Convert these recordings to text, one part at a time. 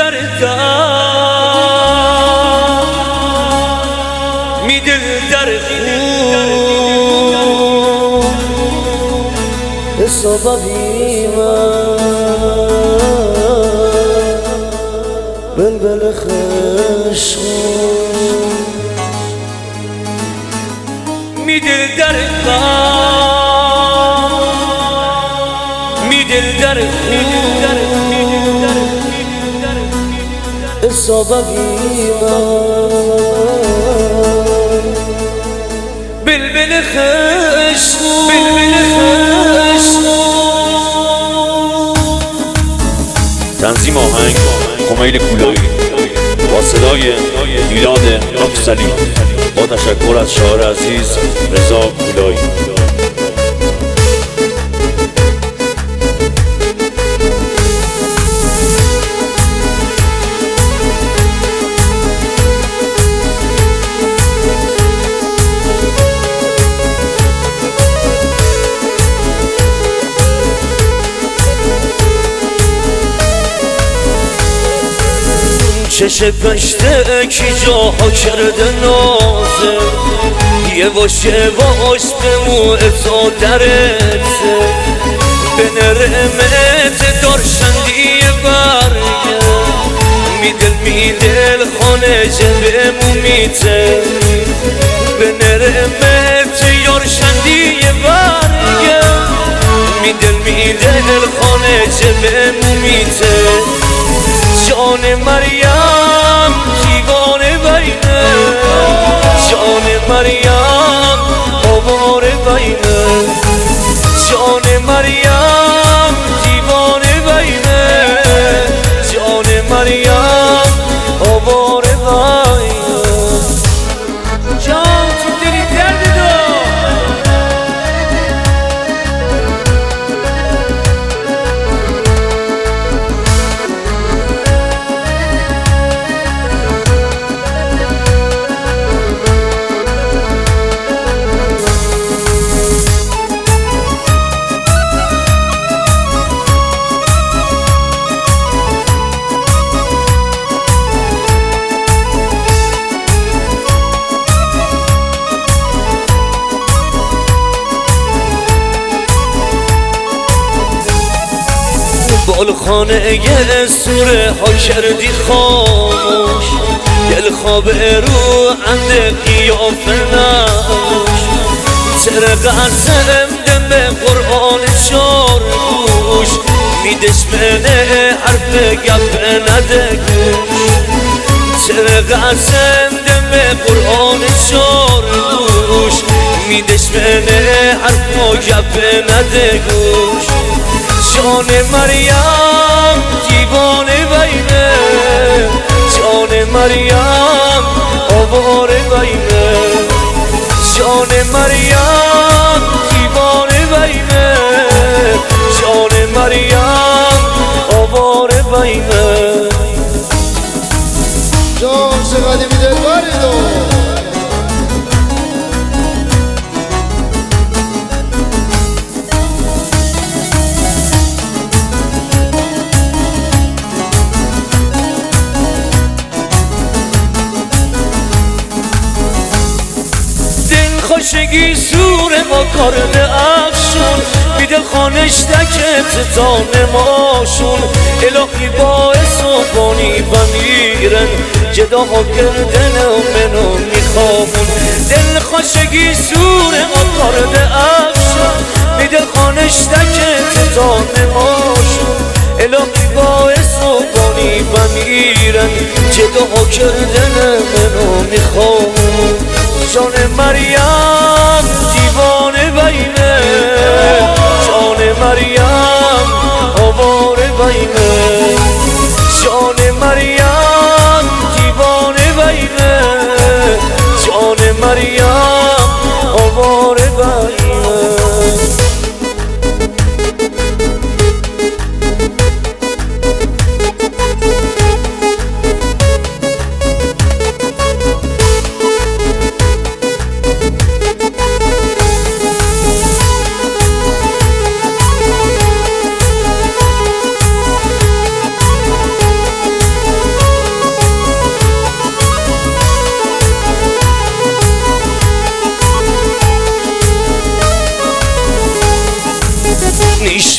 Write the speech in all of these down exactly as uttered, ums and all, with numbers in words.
می دل در خون حسابی من بلبل خشخون می دل در خون می دل در خون حسابی من بلبل خشخون بلبل خشخون. تنظیم آهنگ کمیل کولایی با صدای میلاد راکسلی با تشکر از شاعر عزیز رضا کولایی. چش پشته کی جاها کرده نازه یواش یواش به مو افتا درته به نرمت دارشندی برگه میدل میدل خانه جبه مومیته به نرمت یارشندی برگه میدل میدل خانه جبه مومیته جان مریم دیوانه بینه جان مریم آواره بینه جان مریم دیوانه بینه جان مریم آواره بینه جان تو دلی درد دار بالخانه یه سوره ها کردی خاموش دل خواب رو انده قیافه نموش چرا قسم دم به قرآن چار گوش میدش منه حرف گپ نده گوش چرا قسم دم به قرآن چار گوش میدش منه حرف گپ نده گوش جان مریم دیوانه بینه جان مریم آواره بینه جان مریم دیوانه بینه جان مریم آواره بینه جان چقدر میده کاری دو خوشگی سور ما کارن افشون بیده خانش دکت تا نماشون الهی باعث و بانی و میرن جداها کردن و منو میخوامون دل خوشگی سور ما کارن افشون بیده خانش دکت تا نماشون الهی باعث و بانی و میرن جداها کردن منو میخوامون جان مریم دیوانه بینه جان مریم آواره بینه جان مریم دیوانه بینه جان مریم آواره بینه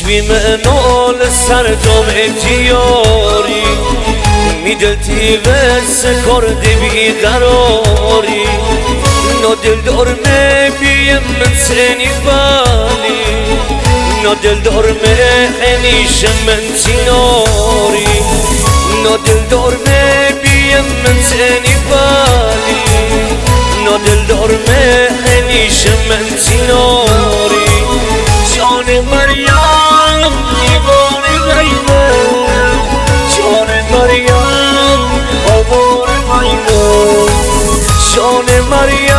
شوی منال سرجام اتیاری می دل تیوست کرده بیقراری نا دل دارمه بیم من سنی بالی نا دل دارمه هنیشه من تیناری نا دل دارمه بیم من سنی بالی نا دل دارمه هنیشه من تیناری جان مریم دیوانه غیبه جان مریم آوار غیبه جان مریم